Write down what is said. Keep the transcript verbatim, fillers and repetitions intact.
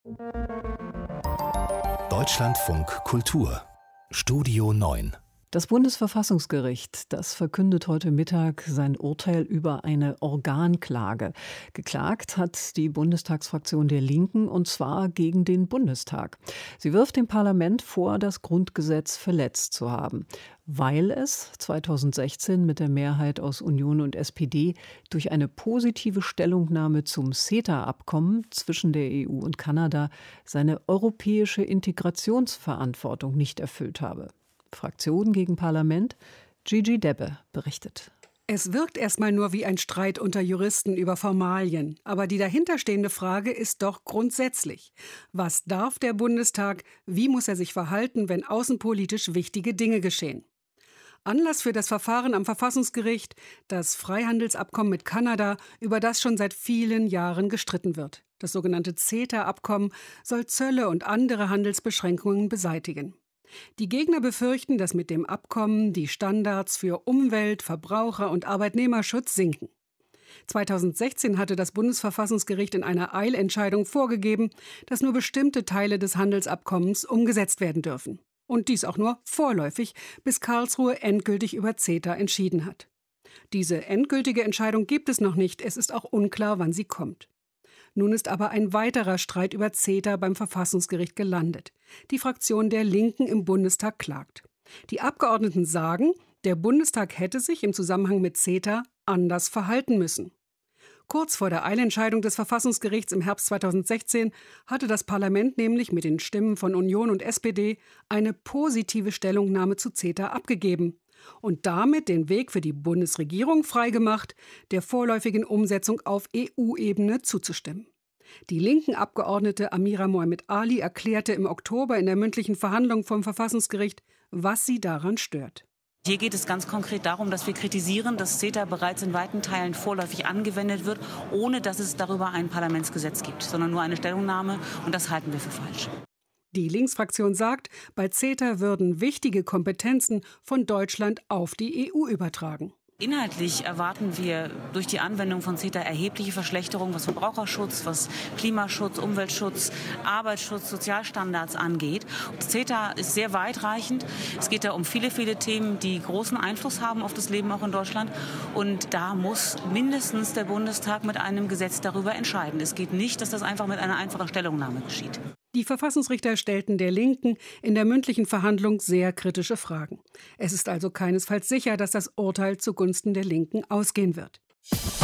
Deutschlandfunk Kultur Studio neun. Das Bundesverfassungsgericht, das verkündet heute Mittag sein Urteil über eine Organklage. Geklagt hat die Bundestagsfraktion der Linken, und zwar gegen den Bundestag. Sie wirft dem Parlament vor, das Grundgesetz verletzt zu haben, weil es zweitausendsechzehn mit der Mehrheit aus Union und S P D durch eine positive Stellungnahme zum CETA-Abkommen zwischen der E U und Kanada seine europäische Integrationsverantwortung nicht erfüllt habe. Fraktion gegen Parlament, Gigi Debbe berichtet. Es wirkt erstmal nur wie ein Streit unter Juristen über Formalien. Aber die dahinterstehende Frage ist doch grundsätzlich. Was darf der Bundestag? Wie muss er sich verhalten, wenn außenpolitisch wichtige Dinge geschehen? Anlass für das Verfahren am Verfassungsgericht, das Freihandelsabkommen mit Kanada, über das schon seit vielen Jahren gestritten wird. Das sogenannte CETA-Abkommen soll Zölle und andere Handelsbeschränkungen beseitigen. Die Gegner befürchten, dass mit dem Abkommen die Standards für Umwelt-, Verbraucher- und Arbeitnehmerschutz sinken. zweitausendsechzehn hatte das Bundesverfassungsgericht in einer Eilentscheidung vorgegeben, dass nur bestimmte Teile des Handelsabkommens umgesetzt werden dürfen. Und dies auch nur vorläufig, bis Karlsruhe endgültig über CETA entschieden hat. Diese endgültige Entscheidung gibt es noch nicht, es ist auch unklar, wann sie kommt. Nun ist aber ein weiterer Streit über CETA beim Verfassungsgericht gelandet. Die Fraktion der Linken im Bundestag klagt. Die Abgeordneten sagen, der Bundestag hätte sich im Zusammenhang mit CETA anders verhalten müssen. Kurz vor der Eilentscheidung des Verfassungsgerichts im Herbst zweitausendsechzehn hatte das Parlament nämlich mit den Stimmen von Union und S P D eine positive Stellungnahme zu CETA abgegeben und damit den Weg für die Bundesregierung freigemacht, der vorläufigen Umsetzung auf E U-Ebene zuzustimmen. Die linken Abgeordnete Amira Mohamed Ali erklärte im Oktober in der mündlichen Verhandlung vom Verfassungsgericht, was sie daran stört. Hier geht es ganz konkret darum, dass wir kritisieren, dass CETA bereits in weiten Teilen vorläufig angewendet wird, ohne dass es darüber ein Parlamentsgesetz gibt, sondern nur eine Stellungnahme, und das halten wir für falsch. Die Linksfraktion sagt, bei CETA würden wichtige Kompetenzen von Deutschland auf die E U übertragen. Inhaltlich erwarten wir durch die Anwendung von CETA erhebliche Verschlechterungen, was Verbraucherschutz, was Klimaschutz, Umweltschutz, Arbeitsschutz, Sozialstandards angeht. CETA ist sehr weitreichend. Es geht da um viele, viele Themen, die großen Einfluss haben auf das Leben auch in Deutschland. Und da muss mindestens der Bundestag mit einem Gesetz darüber entscheiden. Es geht nicht, dass das einfach mit einer einfachen Stellungnahme geschieht. Die Verfassungsrichter stellten der Linken in der mündlichen Verhandlung sehr kritische Fragen. Es ist also keinesfalls sicher, dass das Urteil zugunsten der Linken ausgehen wird.